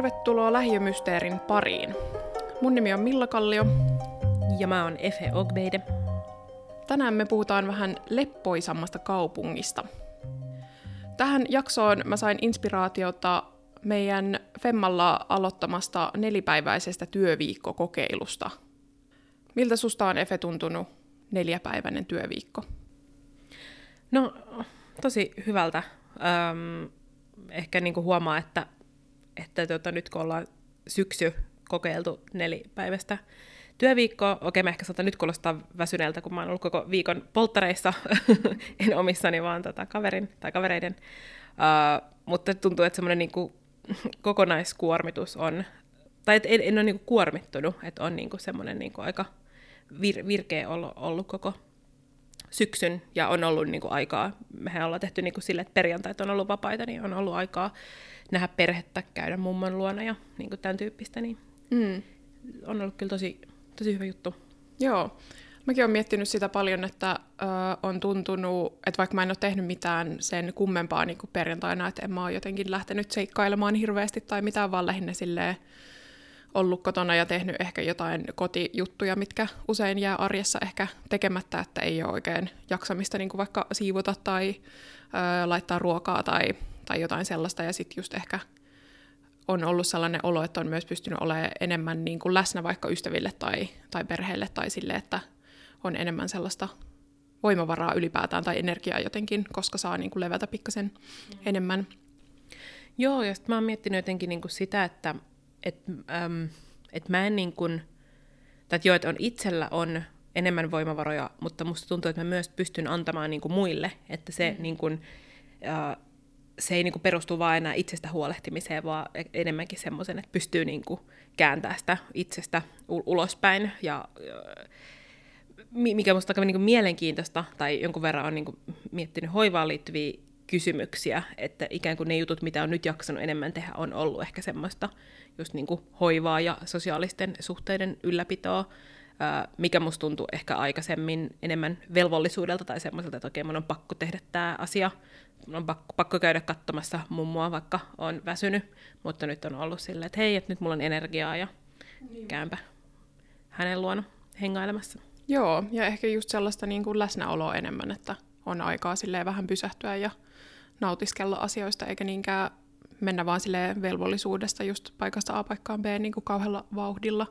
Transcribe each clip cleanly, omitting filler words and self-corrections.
Tervetuloa Lähiömysteerin pariin. Mun nimi on Milla Kallio. Ja mä oon Efe Ogbeide. Tänään me puhutaan vähän leppoisammasta kaupungista. Tähän jaksoon mä sain inspiraatiota meidän Femmalla aloittamasta 4-päiväisestä työviikkokokeilusta. Miltä susta on, Efe, tuntunut 4-päiväinen työviikko? No, tosi hyvältä. Ehkä niinku huomaa, että nyt kun ollaan syksy kokeiltu 4-päiväistä työviikkoa, mä ehkä saatan nyt kuulostaa väsyneeltä, kun mä oon ollut koko viikon polttareissa, en omissani, vaan kavereiden. Mutta tuntuu, että semmoinen niinku kokonaiskuormitus on, tai en ole niinku kuormittunut, että on niinku semmoinen niinku aika virkeä ollut koko syksyn, ja on ollut niinku aikaa, mehän ollaan tehty niinku sille, että perjantait on ollut vapaita, niin on ollut aikaa nähdä perhettä, käydä mummon luona ja niinku tämän tyyppistä, niin on ollut kyllä tosi hyvä juttu. Joo, mäkin olen miettinyt sitä paljon, että on tuntunut, että vaikka mä en ole tehnyt mitään sen kummempaa niin kuin perjantaina, että en mä ole jotenkin lähtenyt seikkailemaan hirveästi tai mitään, vaan lähinnä silleen ollut kotona ja tehnyt ehkä jotain kotijuttuja, mitkä usein jää arjessa ehkä tekemättä, että ei ole oikein jaksamista niin kuin vaikka siivota tai laittaa ruokaa tai jotain sellaista, ja sitten just ehkä on ollut sellainen olo, että on myös pystynyt olemaan enemmän niin kuin läsnä vaikka ystäville tai perheelle tai sille, että on enemmän sellaista voimavaraa ylipäätään tai energiaa jotenkin, koska saa niin kuin levätä pikkasen enemmän. Joo, ja sitten mä oon miettinyt jotenkin niin kuin sitä, että mä en niin kuin, tai että on itsellä on enemmän voimavaroja, mutta musta tuntuu, että mä myös pystyn antamaan niin kuin muille, että se niin kuin, se ei niinku perustu vaan enää itsestä huolehtimiseen, vaan enemmänkin semmoisen, että pystyy niinku kääntämään sitä itsestä ulospäin. Ja mikä musta on niinku mielenkiintoista, tai jonkun verran on niinku miettinyt hoivaan liittyviä kysymyksiä, että ikään kuin ne jutut, mitä on nyt jaksanut enemmän tehdä, on ollut ehkä semmoista just niinku hoivaa ja sosiaalisten suhteiden ylläpitoa, mikä musta tuntuu ehkä aikaisemmin enemmän velvollisuudelta tai semmoiselta, että okei, mun on pakko tehdä tämä asia. Mun on pakko käydä katsomassa mummoa, vaikka on väsynyt, mutta nyt on ollut silleen, että hei, että nyt mulla on energiaa ja käynpä hänen luona hengailemassa. Joo, ja ehkä just sellaista niin kuin läsnäoloa enemmän, että on aikaa silleen vähän pysähtyä ja nautiskella asioista, eikä niinkään mennä vaan silleen velvollisuudesta just paikasta A paikkaan B niin kuin kauhealla vauhdilla.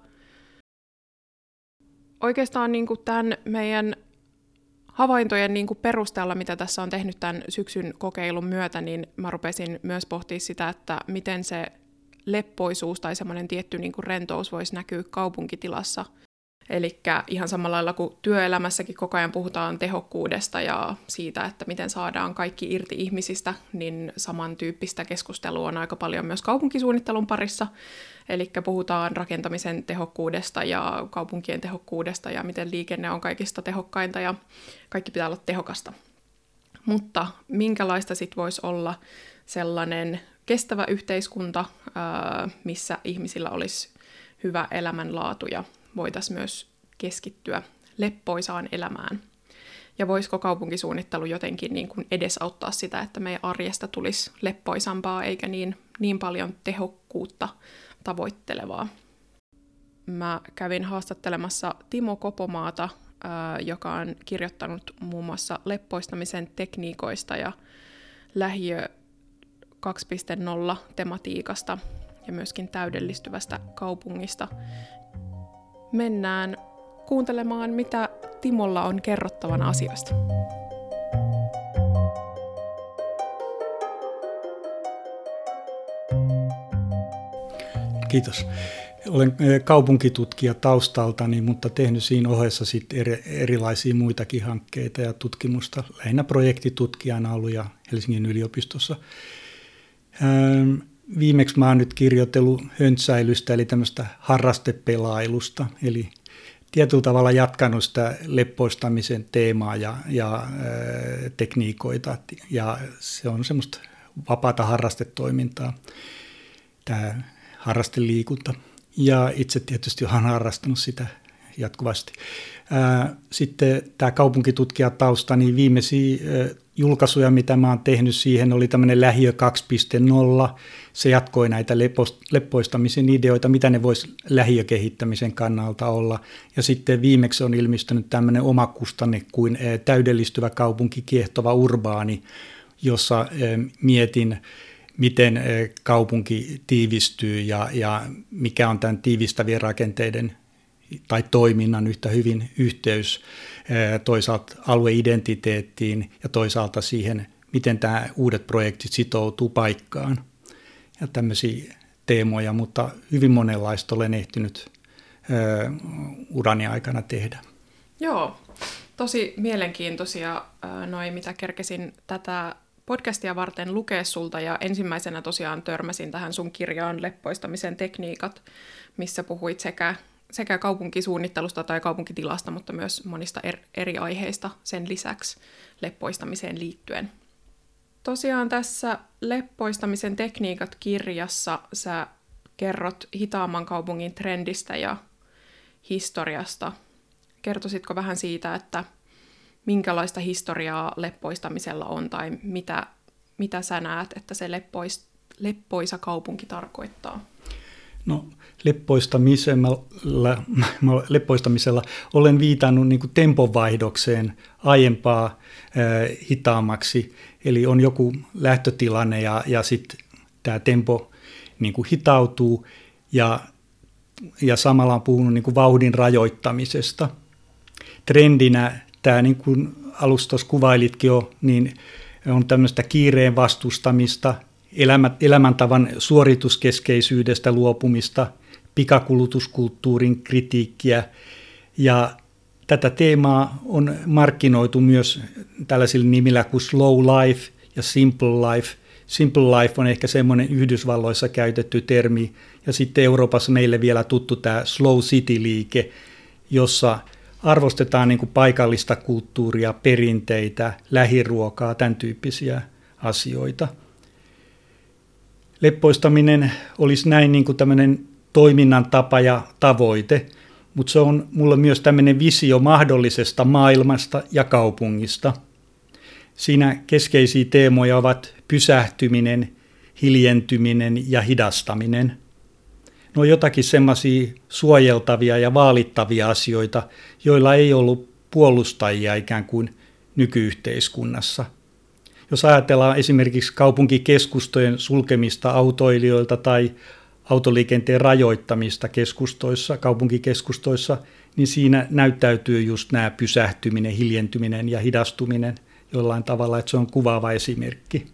Oikeastaan niin kuin tämän meidän havaintojen niin kuin perusteella, mitä tässä on tehnyt tämän syksyn kokeilun myötä, niin mä rupesin myös pohtimaan sitä, että miten se leppoisuus tai semmoinen tietty niin kuin rentous voisi näkyä kaupunkitilassa. Eli ihan samalla lailla kuin työelämässäkin koko ajan puhutaan tehokkuudesta ja siitä, että miten saadaan kaikki irti ihmisistä, niin samantyyppistä keskustelua on aika paljon myös kaupunkisuunnittelun parissa. Eli puhutaan rakentamisen tehokkuudesta ja kaupunkien tehokkuudesta ja miten liikenne on kaikista tehokkainta ja kaikki pitää olla tehokasta. Mutta minkälaista sitten voisi olla sellainen kestävä yhteiskunta, missä ihmisillä olisi hyvä elämänlaatu ja voitaisiin myös keskittyä leppoisaan elämään. Ja voisiko kaupunkisuunnittelu jotenkin niin kuin edesauttaa sitä, että meidän arjesta tulisi leppoisampaa eikä niin paljon tehokkuutta tavoittelevaa. Mä kävin haastattelemassa Timo Kopomaata, joka on kirjoittanut muun muassa leppoistamisen tekniikoista ja lähiö 2.0 tematiikasta ja myöskin täydellistyvästä kaupungista. Mennään kuuntelemaan, mitä Timolla on kerrottavana asioista. Kiitos. Olen kaupunkitutkija taustaltani, mutta tehnyt siinä ohessa erilaisia muitakin hankkeita ja tutkimusta. Lähinnä projektitutkijana ollut ja Helsingin yliopistossa. Viimeksi mä oon nyt kirjoitellut höntsäilystä, eli tämmöistä harrastepelailusta, eli tietyllä tavalla jatkanut sitä leppoistamisen teemaa ja tekniikoita, ja se on semmoista vapaata harrastetoimintaa, tämä harrasteliikunta. Ja itse tietysti olen harrastanut sitä jatkuvasti. Sitten tämä kaupunkitutkijatausta, niin viimeisiä julkaisuja, mitä mä oon tehnyt siihen, oli tämmöinen Lähiö 2.0. Se jatkoi näitä leppoistamisen ideoita, mitä ne voisi lähiökehittämisen kannalta olla. Ja sitten viimeksi on ilmestynyt tämmöinen omakustanne kuin täydellistyvä kaupunki, kiehtova urbaani, jossa mietin, miten kaupunki tiivistyy ja mikä on tämän tiivistävien rakenteiden tai toiminnan yhtä hyvin yhteys toisaalta alueidentiteettiin ja toisaalta siihen, miten tämä uudet projektit sitoutuu paikkaan. Ja tämmöisiä teemoja, mutta hyvin monenlaista olen ehtinyt urani aikana tehdä. Joo, tosi mielenkiintoisia mitä kerkesin tätä podcastia varten lukea sulta, ja ensimmäisenä tosiaan törmäsin tähän sun kirjaan Leppoistamisen tekniikat, missä puhuit sekä kaupunkisuunnittelusta tai kaupunkitilasta, mutta myös monista eri aiheista sen lisäksi leppoistamiseen liittyen. Tosiaan tässä Leppoistamisen tekniikat-kirjassa sä kerrot hitaamman kaupungin trendistä ja historiasta. Kertoisitko vähän siitä, että minkälaista historiaa leppoistamisella on, tai mitä sä näet, että se leppoisa kaupunki tarkoittaa? No, leppoistamisella olen viitannut niin kuin temponvaihdokseen aiempaa hitaammaksi, eli on joku lähtötilanne ja sitten tämä tempo niin kuin hitautuu, ja samalla on puhunut niin kuin vauhdin rajoittamisesta. Trendinä tämä, niin kuin alussa tuossa kuvailitkin jo, niin on tämmöistä kiireen vastustamista, elämäntavan suorituskeskeisyydestä luopumista, pikakulutuskulttuurin kritiikkiä, ja tätä teemaa on markkinoitu myös tällaisilla nimillä kuin slow life ja simple life. Simple life on ehkä semmoinen Yhdysvalloissa käytetty termi, ja sitten Euroopassa meille vielä tuttu tämä slow city-liike, jossa arvostetaan niin kuin paikallista kulttuuria, perinteitä, lähiruokaa, tämän tyyppisiä asioita. Leppoistaminen olisi näin niin kuin tämmöinen toiminnan tapa ja tavoite, mutta se on mulle myös tämmöinen visio mahdollisesta maailmasta ja kaupungista. Siinä keskeisiä teemoja ovat pysähtyminen, hiljentyminen ja hidastaminen. Ne on jotakin semmoisia suojeltavia ja vaalittavia asioita, joilla ei ollut puolustajia ikään kuin nykyyhteiskunnassa. Jos ajatellaan esimerkiksi kaupunkikeskustojen sulkemista autoilijoilta tai autoliikenteen rajoittamista kaupunkikeskustoissa, niin siinä näyttäytyy just nämä pysähtyminen, hiljentyminen ja hidastuminen jollain tavalla, että se on kuvaava esimerkki.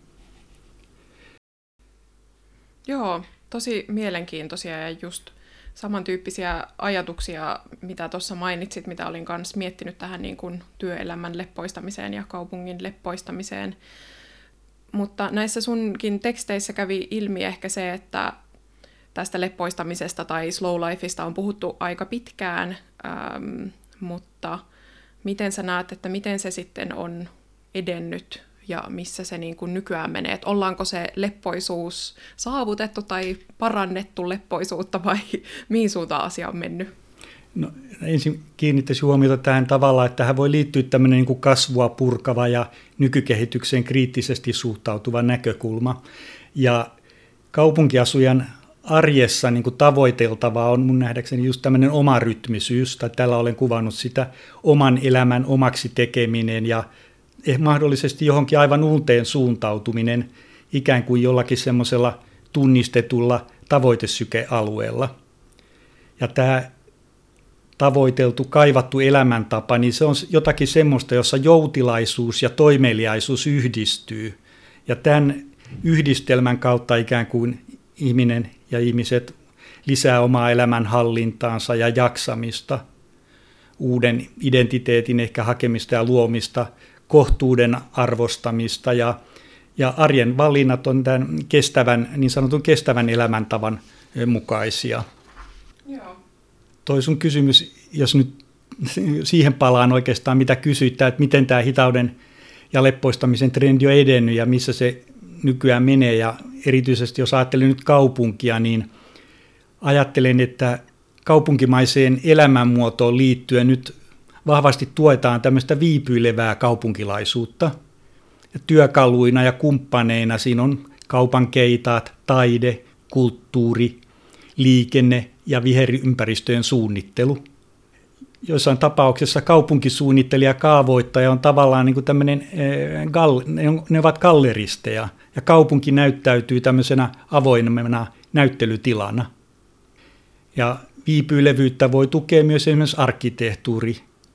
Joo, tosi mielenkiintoisia ja just samantyyppisiä ajatuksia, mitä tuossa mainitsit, mitä olin kanssa miettinyt tähän niin kuin työelämän leppoistamiseen ja kaupungin leppoistamiseen. Mutta näissä sunkin teksteissä kävi ilmi ehkä se, että tästä leppoistamisesta tai slow lifeista on puhuttu aika pitkään, mutta miten sä näet, että miten se sitten on edennyt ja missä se niin kuin nykyään menee? Et ollaanko se leppoisuus saavutettu tai parannettu leppoisuutta vai mihin suuntaan asia on mennyt? No, ensin kiinnittäisin huomiota tähän tavallaan, että tähän voi liittyä tämmöinen niin kuin kasvua purkava ja nykykehitykseen kriittisesti suhtautuva näkökulma. Ja kaupunkiasujan arjessa niin kuin tavoiteltavaa on mun nähdäkseni just tämmöinen oma rytmisyys, tai tällä olen kuvannut sitä oman elämän omaksi tekeminen ja mahdollisesti johonkin aivan uuteen suuntautuminen ikään kuin jollakin semmoisella tunnistetulla tavoitesykealueella. Ja tämä tavoiteltu, kaivattu elämäntapa, niin se on jotakin semmoista, jossa joutilaisuus ja toimeliaisuus yhdistyy. Ja tämän yhdistelmän kautta ikään kuin ihminen ja ihmiset lisää omaa elämänhallintaansa ja jaksamista, uuden identiteetin ehkä hakemista ja luomista, kohtuuden arvostamista ja arjen valinnat on tämän niin sanotun kestävän elämäntavan mukaisia. Joo. Toi sun kysymys, jos nyt siihen palaan oikeastaan, mitä kysyit, että miten tämä hitauden ja leppoistamisen trendi on edennyt ja missä se nykyään menee. Ja erityisesti jos ajattelen nyt kaupunkia, niin ajattelen, että kaupunkimaiseen elämänmuotoon liittyen nyt vahvasti tuetaan tämmöistä viipyilevää kaupunkilaisuutta. Ja työkaluina ja kumppaneina siinä on kaupankeitaat, taide, kulttuuri, liikenne ja viherympäristöjen suunnittelu. Joissain tapauksessa kaupunkisuunnittelija ja kaavoittaja on tavallaan niin kuin tämmöinen, ne ovat galleristeja, ja kaupunki näyttäytyy tämmöisenä avoimena näyttelytilana. Ja viipyilevyyttä voi tukea myös esimerkiksi arkkitehtuuri.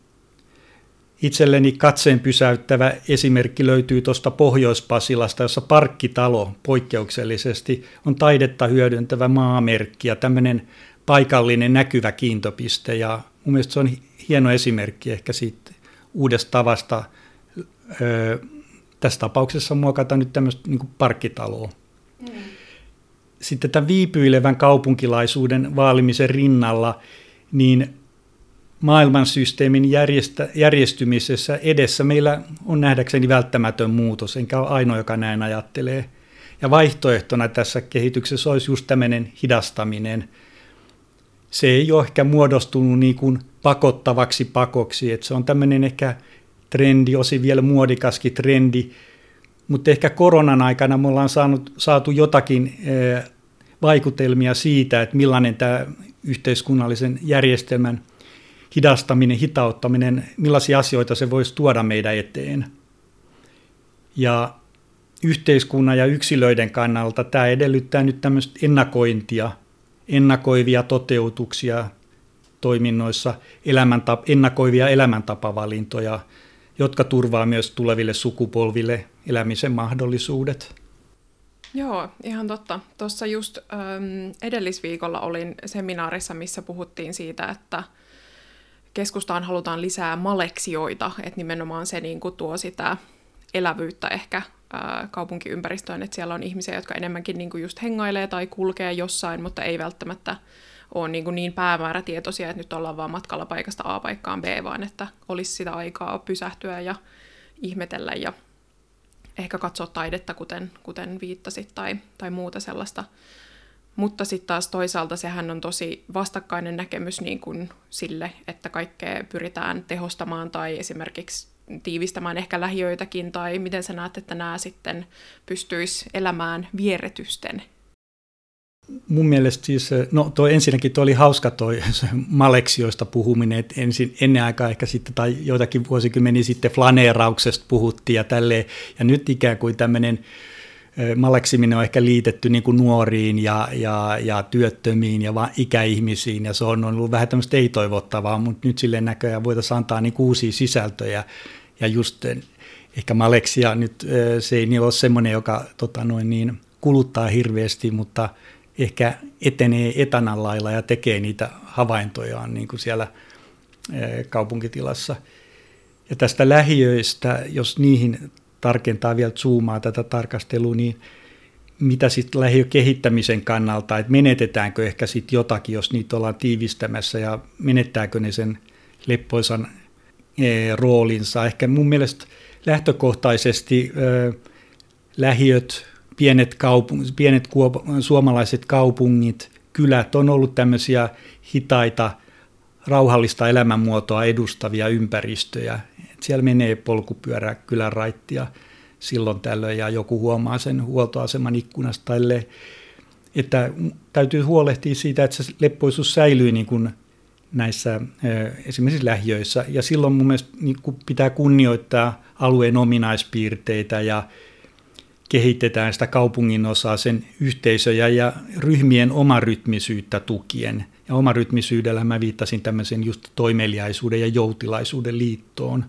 Itselleni katseen pysäyttävä esimerkki löytyy tuosta Pohjois-Pasilasta, jossa parkkitalo poikkeuksellisesti on taidetta hyödyntävä maamerkki ja tämmöinen paikallinen näkyvä kiintopiste. Ja mun mielestä se on hieno esimerkki ehkä siitä uudesta tavasta tässä tapauksessa muokata nyt tämmöistä niin kuin parkkitaloa. Sitten tämän viipyilevän kaupunkilaisuuden vaalimisen rinnalla, niin maailmansysteemin järjestymisessä edessä meillä on nähdäkseni välttämätön muutos, enkä ole ainoa, joka näin ajattelee. Ja vaihtoehtona tässä kehityksessä olisi just tämmöinen hidastaminen. Se ei ole ehkä muodostunut niin kuin pakottavaksi pakoksi, että se on tämmöinen ehkä trendi, osin vielä muodikaskin trendi, mutta ehkä koronan aikana me ollaan saatu jotakin vaikutelmia siitä, että millainen tämä yhteiskunnallisen järjestelmän hidastaminen, hitauttaminen, millaisia asioita se voisi tuoda meidän eteen. Ja yhteiskunnan ja yksilöiden kannalta tämä edellyttää nyt tämmöistä ennakoivia toteutuksia toiminnoissa, ennakoivia elämäntapavalintoja, jotka turvaa myös tuleville sukupolville elämisen mahdollisuudet. Joo, ihan totta. Tuossa just edellisviikolla olin seminaarissa, missä puhuttiin siitä, että keskustaan halutaan lisää maleksioita, että nimenomaan se niin kuin tuo sitä elävyyttä ehkä kaupunkiympäristöön, että siellä on ihmisiä, jotka enemmänkin niin kuin just hengailee tai kulkee jossain, mutta ei välttämättä ole niin päämäärätietoisia, että nyt ollaan vaan matkalla paikasta A paikkaan B, vaan että olisi sitä aikaa pysähtyä ja ihmetellä ja ehkä katsoa taidetta, kuten viittasit, tai muuta sellaista. Mutta sitten taas toisaalta sehän on tosi vastakkainen näkemys niin kuin sille, että kaikkea pyritään tehostamaan tai esimerkiksi tiivistämään ehkä lähiöitäkin, tai miten sä näet, että nämä sitten pystyisi elämään vierretysten? Mun mielestä siis, ensinnäkin oli hauska toi maleksioista puhuminen, että ennen aikaa ehkä sitten, tai joitakin vuosikymmeniä sitten flaneerauksesta puhuttiin ja tälleen, ja nyt ikään kuin tämmöinen maleksiminen on ehkä liitetty niin kuin nuoriin ja työttömiin ja ikäihmisiin, ja se on ollut vähän tämmöistä ei-toivottavaa, mutta nyt silleen näköjään voitaisiin antaa niin uusia sisältöjä, ja just ehkä maleksia nyt se ei ole semmoinen, joka kuluttaa hirveästi, mutta ehkä etenee etanan lailla ja tekee niitä havaintojaan niin kuin siellä kaupunkitilassa. Ja tästä lähiöistä, jos niihin tarkentaa vielä zoomaa tätä tarkastelua, niin mitä sitten lähiökehittämisen kannalta, että menetetäänkö ehkä sitten jotakin, jos niitä ollaan tiivistämässä, ja menettääkö ne sen leppoisan roolinsa. Ehkä mun mielestä lähtökohtaisesti lähiöt, pienet suomalaiset kaupungit, kylät on ollut tämmöisiä hitaita, rauhallista elämänmuotoa edustavia ympäristöjä. Et siellä menee polkupyörä kylän raittia silloin tällöin ja joku huomaa sen huoltoaseman ikkunasta. Että täytyy huolehtia siitä, että se leppoisuus säilyy niin kuin näissä esimerkiksi lähiöissä. Ja silloin mun mielestä niin kuin pitää kunnioittaa alueen ominaispiirteitä ja kehitetään sitä kaupungin osaa, sen yhteisöjä ja ryhmien omarytmisyyttä tukien. Ja omarytmisyydellä mä viittasin tämmöisen just toimeliaisuuden ja joutilaisuuden liittoon.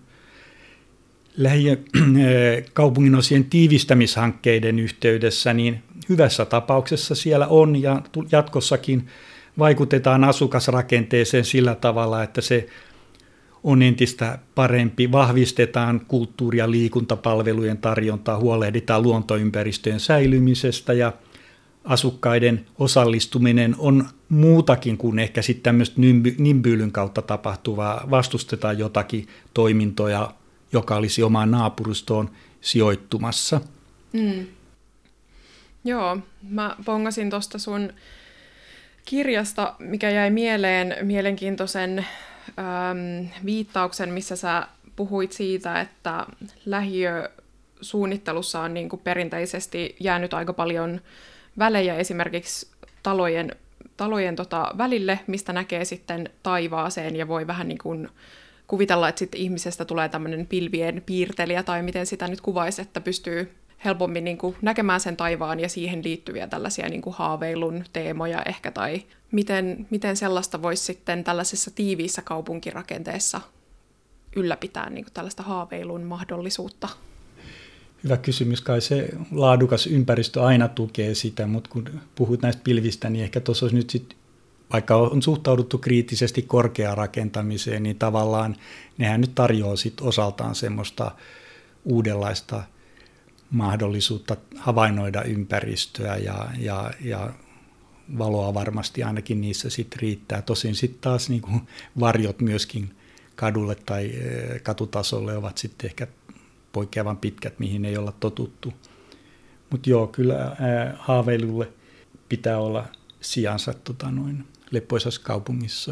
Kaupungin osien tiivistämishankkeiden yhteydessä, niin hyvässä tapauksessa siellä on ja jatkossakin vaikutetaan asukasrakenteeseen sillä tavalla, että se on entistä parempi, vahvistetaan kulttuuri- ja liikuntapalvelujen tarjontaa, huolehditaan luontoympäristöjen säilymisestä ja asukkaiden osallistuminen on muutakin kuin ehkä sitten tämmöistä nimbyylyn kautta tapahtuvaa, vastustetaan jotakin toimintoja, joka olisi omaan naapurustoon sijoittumassa. Joo, mä pongasin tuosta sun kirjasta, mikä jäi mieleen, mielenkiintoisen viittauksen, missä sä puhuit siitä, että lähiösuunnittelussa on niin kuin perinteisesti jäänyt aika paljon välejä esimerkiksi talojen välille, mistä näkee sitten taivaaseen ja voi vähän niin kuin kuvitella, että sitten ihmisestä tulee tämmöinen pilvien piirtelijä tai miten sitä nyt kuvaisi, että pystyy helpommin niin kuin näkemään sen taivaan ja siihen liittyviä tällaisia niin kuin haaveilun teemoja ehkä, tai miten sellaista voisi sitten tällaisessa tiiviissä kaupunkirakenteessa ylläpitää niin kuin tällaista haaveilun mahdollisuutta? Hyvä kysymys. Kai se laadukas ympäristö aina tukee sitä, mutta kun puhut näistä pilvistä, niin ehkä tuossa olisi nyt sitten, vaikka on suhtauduttu kriittisesti korkeaan rakentamiseen, niin tavallaan nehän nyt tarjoaa sit osaltaan semmoista uudenlaista mahdollisuutta havainnoida ympäristöä ja valoa varmasti ainakin niissä sitten riittää. Tosin sitten taas niin kuin varjot myöskin kadulle tai katutasolle ovat sitten ehkä poikkeavan pitkät, mihin ei olla totuttu. Mutta joo, kyllä haaveilulle pitää olla sijansa leppoisassa kaupungissa.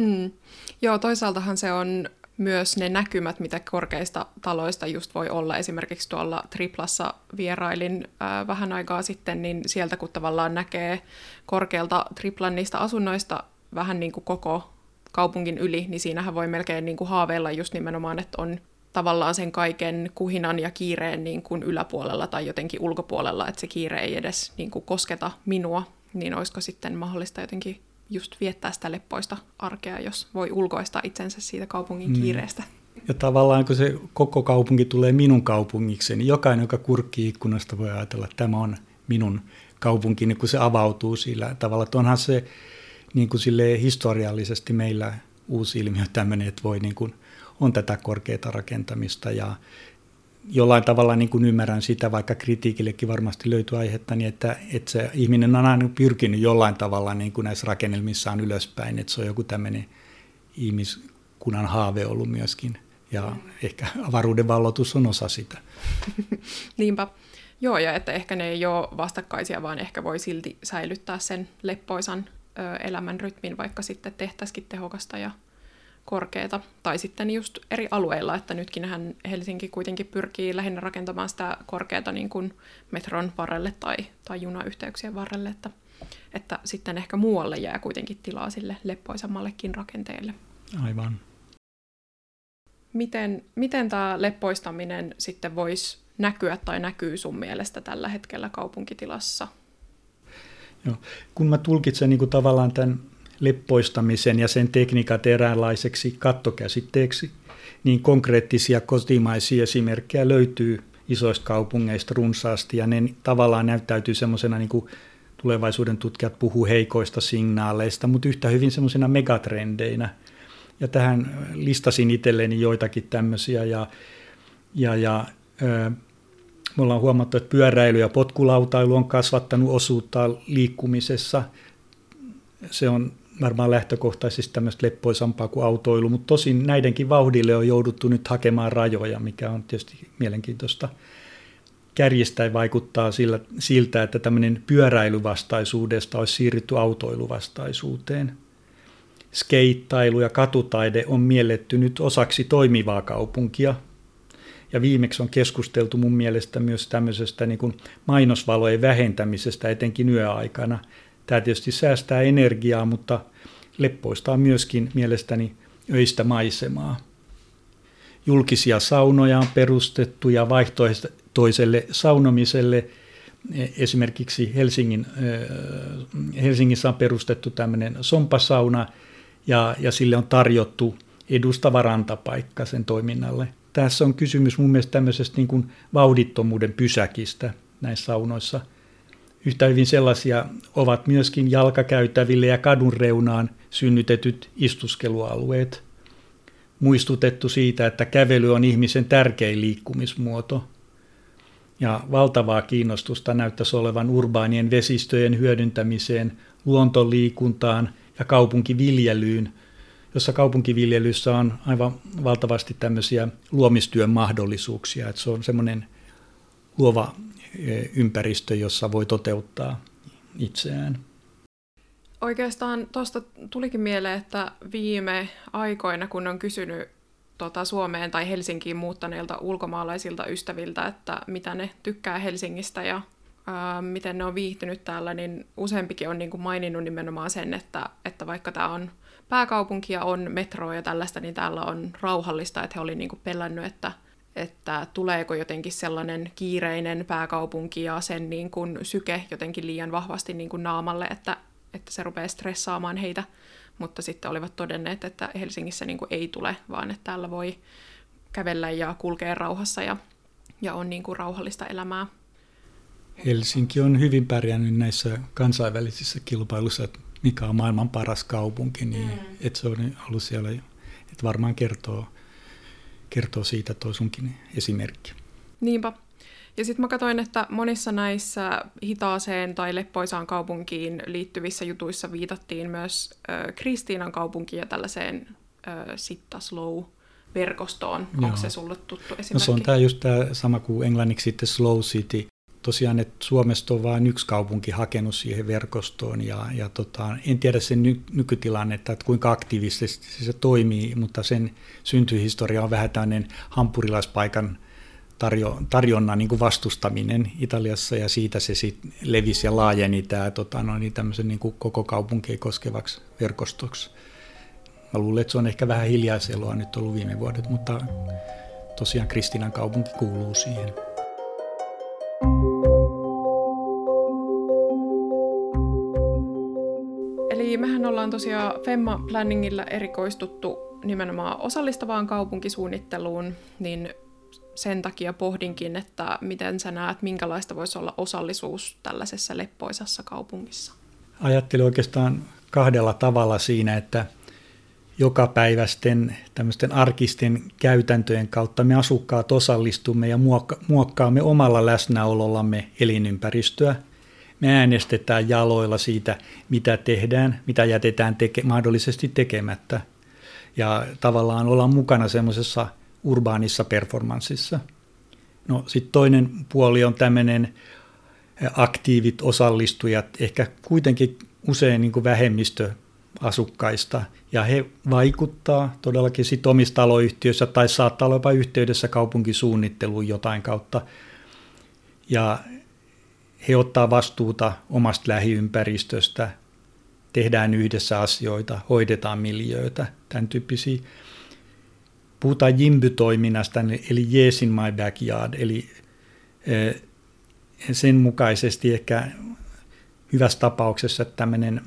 Joo, toisaaltahan se on myös ne näkymät, mitä korkeista taloista just voi olla. Esimerkiksi tuolla Triplassa vierailin vähän aikaa sitten, niin sieltä kun tavallaan näkee korkealta Triplan niistä asunnoista vähän niin kuin koko kaupungin yli, niin siinähän voi melkein niin kuin haaveilla just nimenomaan, että on tavallaan sen kaiken kuhinan ja kiireen niin kuin yläpuolella tai jotenkin ulkopuolella, että se kiire ei edes niin kuin kosketa minua, niin olisiko sitten mahdollista jotenkin just viettää sitä leppoista arkea, jos voi ulkoistaa itsensä siitä kaupungin kiireestä. Ja tavallaan kun se koko kaupunki tulee minun kaupungikseni, niin jokainen, joka kurkkii ikkunasta, voi ajatella, että tämä on minun kaupunkini, kun se avautuu sillä tavalla. Että onhan se niin kuin historiallisesti meillä uusi ilmiö tämmöinen, että voi niin kuin, on tätä korkeata rakentamista ja jollain tavalla niin kuin ymmärrän sitä, vaikka kritiikillekin varmasti löytyy aihetta, niin että se ihminen on aina pyrkinyt jollain tavalla niin kuin näissä rakennelmissaan ylöspäin, että se on joku tämmöinen ihmiskunnan haave ollut myöskin, ja ehkä avaruuden valloitus on osa sitä. Niinpä. Joo, ja että ehkä ne ei ole vastakkaisia, vaan ehkä voi silti säilyttää sen leppoisan elämän rytmin, vaikka sitten tehtäisikin tehokasta ja korkeata, tai sitten just eri alueilla, että nytkinhän Helsinki kuitenkin pyrkii lähinnä rakentamaan sitä korkeata niin kuin metron varrelle tai junayhteyksien varrelle, että sitten ehkä muualle jää kuitenkin tilaa sille leppoisammallekin rakenteelle. Aivan. Miten tämä leppoistaminen sitten voisi näkyä tai näkyy sun mielestä tällä hetkellä kaupunkitilassa? Joo. Kun mä tulkitsen niin kuin tavallaan tämän leppoistamisen ja sen tekniikat eräänlaiseksi kattokäsitteeksi, niin konkreettisia kotimaisia esimerkkejä löytyy isoista kaupungeista runsaasti, ja ne tavallaan näyttäytyy semmoisena, niin kuin tulevaisuuden tutkijat puhuu heikoista signaaleista, mutta yhtä hyvin semmoisena megatrendeinä. Ja tähän listasin itselleni joitakin tämmöisiä, ja me ollaan huomattu, että pyöräily ja potkulautailu on kasvattanut osuutta liikkumisessa. Se on varmaan lähtökohtaisesti tämmöistä leppoisampaa kuin autoilu, mutta tosin näidenkin vauhdille on jouduttu nyt hakemaan rajoja, mikä on tietysti mielenkiintoista. Kärjistäen vaikuttaa siltä, että tämmöinen pyöräilyvastaisuudesta olisi siirrytty autoiluvastaisuuteen. Skeittailu ja katutaide on mielletty nyt osaksi toimivaa kaupunkia. Ja viimeksi on keskusteltu mun mielestä myös tämmöisestä niin kuin mainosvalojen vähentämisestä, etenkin yöaikana. Tämä tietysti säästää energiaa, mutta leppoistaa myöskin mielestäni öistä maisemaa. Julkisia saunoja on perustettu ja vaihtoehtoiselle saunomiselle. Esimerkiksi Helsingissä on perustettu tämmöinen sompasauna ja sille on tarjottu edustava rantapaikka sen toiminnalle. Tässä on kysymys mun mielestä tämmöisestä niin kuin vauhdittomuuden pysäkistä näissä saunoissa. Yhtä hyvin sellaisia ovat myöskin jalkakäytäville ja kadun reunaan synnytetyt istuskelualueet. Muistutettu siitä, että kävely on ihmisen tärkein liikkumismuoto. Ja valtavaa kiinnostusta näyttäisi olevan urbaanien vesistöjen hyödyntämiseen, luontoliikuntaan ja kaupunkiviljelyyn, jossa kaupunkiviljelyssä on aivan valtavasti tämmöisiä luomistyön mahdollisuuksia, että se on semmoinen luova ympäristö, jossa voi toteuttaa itseään. Oikeastaan tuosta tulikin mieleen, että viime aikoina, kun on kysynyt Suomeen tai Helsinkiin muuttaneilta ulkomaalaisilta ystäviltä, että mitä ne tykkää Helsingistä ja miten ne on viihtynyt täällä, niin useampikin on niin kuin maininnut nimenomaan sen, että vaikka tämä on pääkaupunki ja on metroa ja tällaista, niin täällä on rauhallista, että he olivat niin kuin pelännyt, että tuleeko jotenkin sellainen kiireinen pääkaupunki ja sen niin kuin syke jotenkin liian vahvasti niin kuin naamalle, että se rupeaa stressaamaan heitä, mutta sitten olivat todenneet, että Helsingissä niin kuin ei tule, vaan että täällä voi kävellä ja kulkea rauhassa ja on niin kuin rauhallista elämää. Helsinki on hyvin pärjännyt näissä kansainvälisissä kilpailuissa, että mikä on maailman paras kaupunki, niin että se on ollut siellä, että varmaan kertoo siitä toi sunkin esimerkki. Niinpä. Ja sitten mä katsoin, että monissa näissä hitaaseen tai leppoisaan kaupunkiin liittyvissä jutuissa viitattiin myös Kristiinan kaupunkiin ja tällaiseen Sitta Slow-verkostoon. Onko se sulle tuttu esimerkki? No se on tämä sama kuin englanniksi sitten Slow City. Tosiaan, että Suomesta on vain yksi kaupunki hakenut siihen verkostoon ja en tiedä sen nykytilannetta, että kuinka aktiivisesti se toimii, mutta sen syntyhistoria on vähän tämmöinen hampurilaispaikan tarjonnan niin kuin vastustaminen Italiassa ja siitä se sitten levisi ja laajeni tämä tämmöisen niin kuin koko kaupunkia koskevaksi verkostoksi. Mä luulen, että se on ehkä vähän hiljaiselua nyt ollut viime vuodet, mutta tosiaan Kristiinan kaupunki kuuluu siihen. Eli mehän ollaan tosiaan Femma Planningillä erikoistuttu nimenomaan osallistavaan kaupunkisuunnitteluun, niin sen takia pohdinkin, että miten sä näet, minkälaista voisi olla osallisuus tällaisessa leppoisassa kaupungissa? Ajattelin oikeastaan kahdella tavalla siinä, että jokapäiväisten tämmöisten arkisten käytäntöjen kautta me asukkaat osallistumme ja muokkaamme omalla läsnäolollamme elinympäristöä. Me äänestetään jaloilla siitä, mitä tehdään, mitä jätetään mahdollisesti tekemättä. Ja tavallaan ollaan mukana semmoisessa urbaanissa performanssissa. No sitten toinen puoli on tämmöinen aktiivit osallistujat, ehkä kuitenkin usein niin kuin vähemmistö asukkaista, ja he vaikuttaa todellakin sit omissa taloyhtiöissä tai saattaa olla jopa yhteydessä kaupunkisuunnitteluun jotain kautta. Ja he ottaa vastuuta omasta lähiympäristöstä, tehdään yhdessä asioita, hoidetaan miljöötä, tämän tyyppisiä. Puhutaan JIMBY-toiminnasta, eli Yes in my backyard, eli sen mukaisesti ehkä hyvässä tapauksessa tämmöinen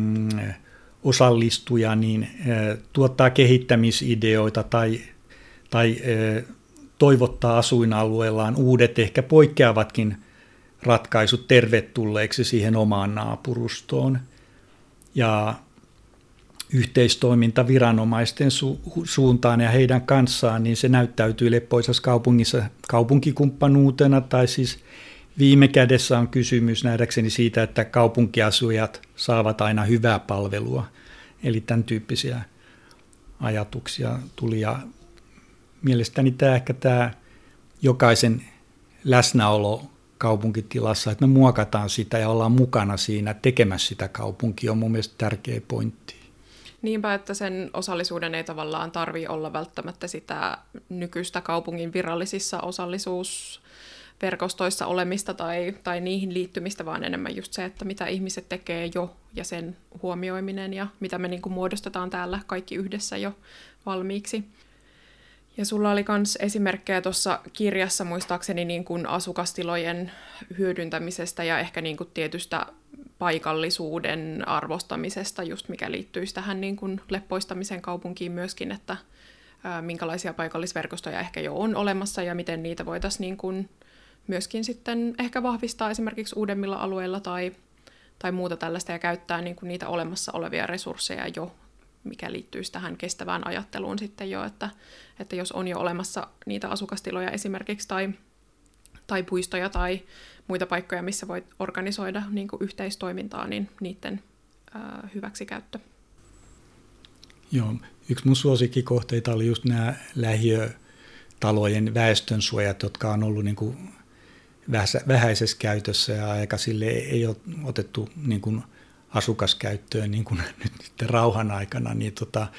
osallistuja niin tuottaa kehittämisideoita tai toivottaa asuinalueellaan uudet, ehkä poikkeavatkin ratkaisut tervetulleeksi siihen omaan naapurustoon. Ja yhteistoiminta viranomaisten suuntaan ja heidän kanssaan, niin se näyttäytyy leppoisassa kaupungissa kaupunkikumppanuutena, tai siis viime kädessä on kysymys nähdäkseni siitä, että kaupunkiasujat saavat aina hyvää palvelua. Eli tämän tyyppisiä ajatuksia tuli, ja mielestäni tämä jokaisen läsnäolo kaupunkitilassa, että me muokataan sitä ja ollaan mukana siinä tekemässä sitä kaupunkia, on mun mielestä tärkeä pointti. Niinpä, että sen osallisuuden ei tavallaan tarvitse olla välttämättä sitä nykyistä kaupungin virallisissa osallisuusverkostoissa olemista tai niihin liittymistä, vaan enemmän just se, että mitä ihmiset tekee jo ja sen huomioiminen ja mitä me niin kuin muodostetaan täällä kaikki yhdessä jo valmiiksi. Ja sulla oli myös esimerkkejä tuossa kirjassa muistaakseni niin kuin asukastilojen hyödyntämisestä ja ehkä niin kuin tietystä paikallisuuden arvostamisesta, just mikä liittyisi tähän niin kuin leppoistamisen kaupunkiin myöskin, että minkälaisia paikallisverkostoja ehkä jo on olemassa ja miten niitä voitaisiin niin kuin myöskin sitten ehkä vahvistaa esimerkiksi uudemmilla alueilla tai muuta tällaista ja käyttää niin kuin niitä olemassa olevia resursseja jo, mikä liittyisi tähän kestävään ajatteluun sitten jo, että jos on jo olemassa niitä asukastiloja esimerkiksi tai puistoja tai muita paikkoja, missä voit organisoida niin kuin yhteistoimintaa, niin niiden hyväksikäyttö. Joo, yksi mun suosikkikohteita oli just nämä lähiötalojen väestönsuojat, jotka on ollut niin kuin vähäisessä käytössä ja aika sille ei ole otettu niin kuin asukaskäyttöön niin kuin nyt rauhan aikana, niin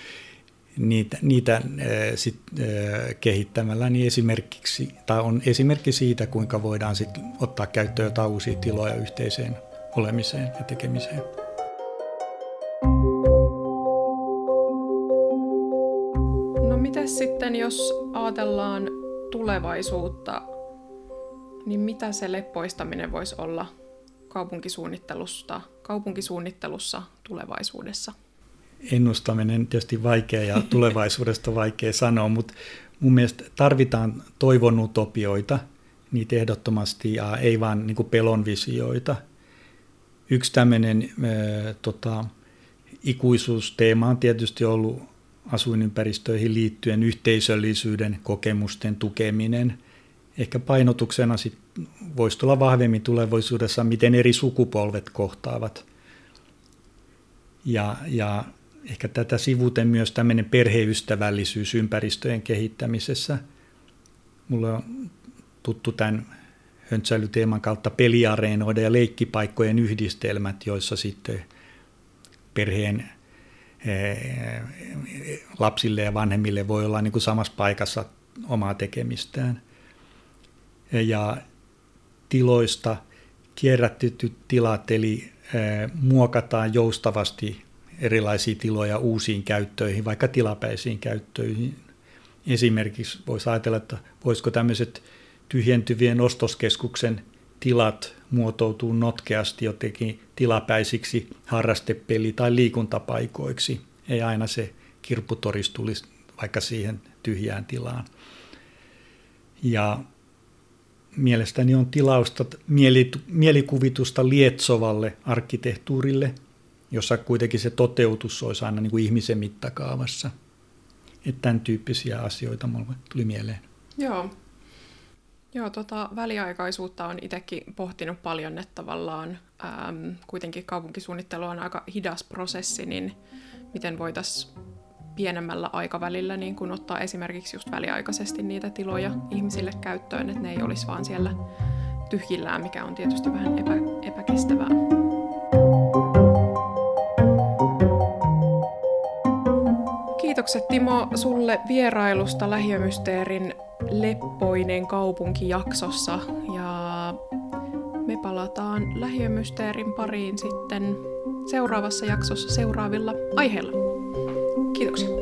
niitä kehittämällä niin on esimerkki siitä, kuinka voidaan sit ottaa käyttöön jotain uusia tiloja yhteiseen olemiseen ja tekemiseen. No mitäs sitten, jos ajatellaan tulevaisuutta, niin mitä se leppoistaminen voisi olla kaupunkisuunnittelussa tulevaisuudessa? Ennustaminen tietysti vaikea ja tulevaisuudesta vaikea sanoa, mutta mun mielestä tarvitaan toivon utopioita, niitä ehdottomasti, ja ei vaan niin kuin pelon visioita. Yksi tämmöinen ikuisuusteema on tietysti ollut asuinympäristöihin liittyen yhteisöllisyyden kokemusten tukeminen. Ehkä painotuksena sit voisi tulla vahvemmin tulevaisuudessa, miten eri sukupolvet kohtaavat. Ja ehkä tätä sivuten myös tämmöinen perheystävällisyys ympäristöjen kehittämisessä. Mulle on tuttu tämän höntsäilyteeman kautta peliareenoiden ja leikkipaikkojen yhdistelmät, joissa sitten perheen lapsille ja vanhemmille voi olla niin kuin samassa paikassa omaa tekemistään. Ja tiloista kierrätetyt tilat, eli muokataan joustavasti erilaisia tiloja uusiin käyttöihin, vaikka tilapäisiin käyttöihin. Esimerkiksi voisi ajatella, että voisiko tämmöiset tyhjentyvien ostoskeskuksen tilat muotoutuu notkeasti jotenkin tilapäisiksi harrastepeli- tai liikuntapaikoiksi. Ei aina se kirpputoris tulisi vaikka siihen tyhjään tilaan. Ja mielestäni on tilausta mielikuvitusta lietsovalle arkkitehtuurille, jossa kuitenkin se toteutus olisi aina niin kuin ihmisen mittakaavassa. Että tämän tyyppisiä asioita minulle tuli mieleen. Joo, väliaikaisuutta on itsekin pohtinut paljon, että tavallaan kuitenkin kaupunkisuunnittelu on aika hidas prosessi, niin miten voitaisiin pienemmällä aikavälillä niin kun ottaa esimerkiksi just väliaikaisesti niitä tiloja ihmisille käyttöön, että ne ei olisi vaan siellä tyhjillään, mikä on tietysti vähän epäkestävää. Kiitokset Timo sulle vierailusta Lähiömysteerin Leppoinen kaupunki-jaksossa, ja me palataan Lähiömysteerin pariin sitten seuraavassa jaksossa seuraavilla aiheilla. Kiitoksia.